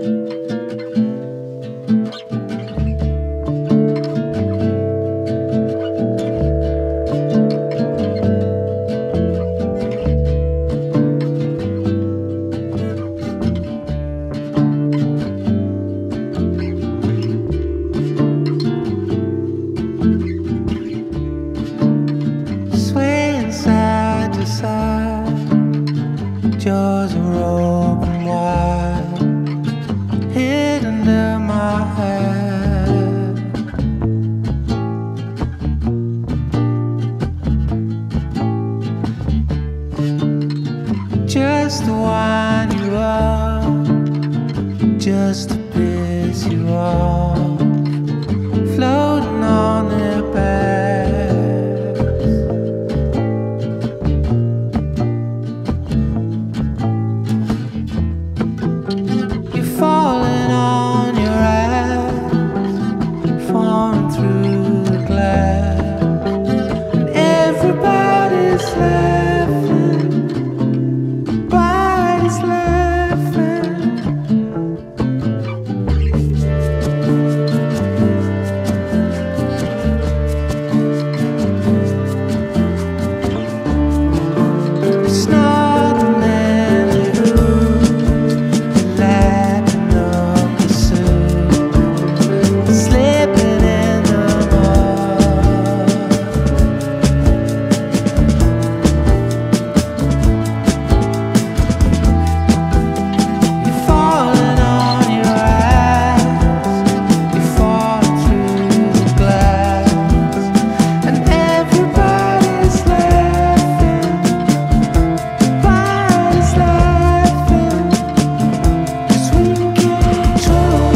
Jaws are open wide, hid under my head. Just to wind you up, just to piss you off, floating on their backs. Falling on your ass, falling through the glass, and everybody's laughing, everybody's laughing. Snarling and slipping in the mud. You're falling on your ass, you're falling through the glass, and everybody's laughing, everybody's laughing, 'cause we can't control.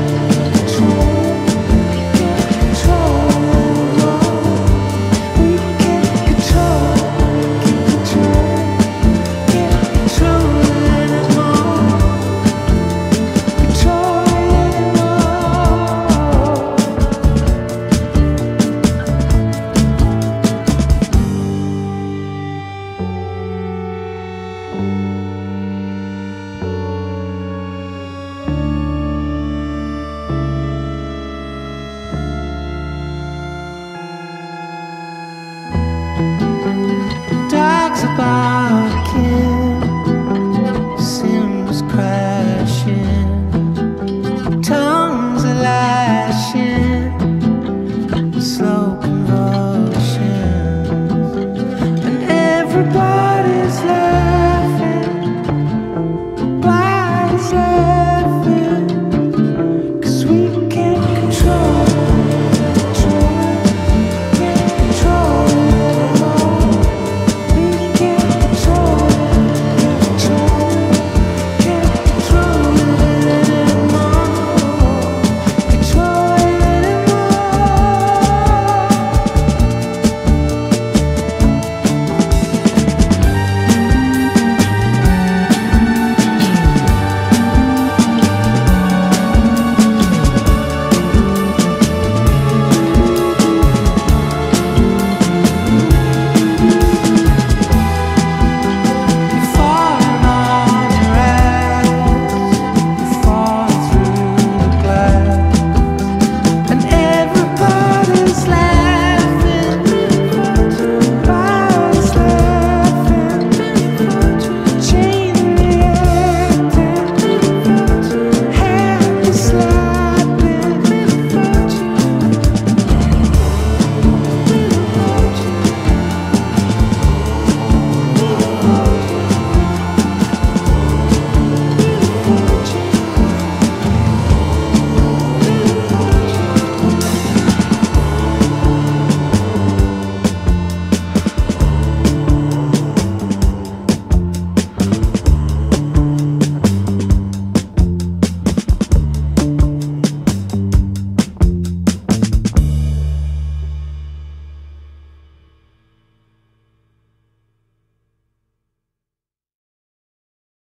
Dogs are barking, cymbals crashing, tongues are lashing, slow convulsions, and everybody's laughing, everybody's laughing.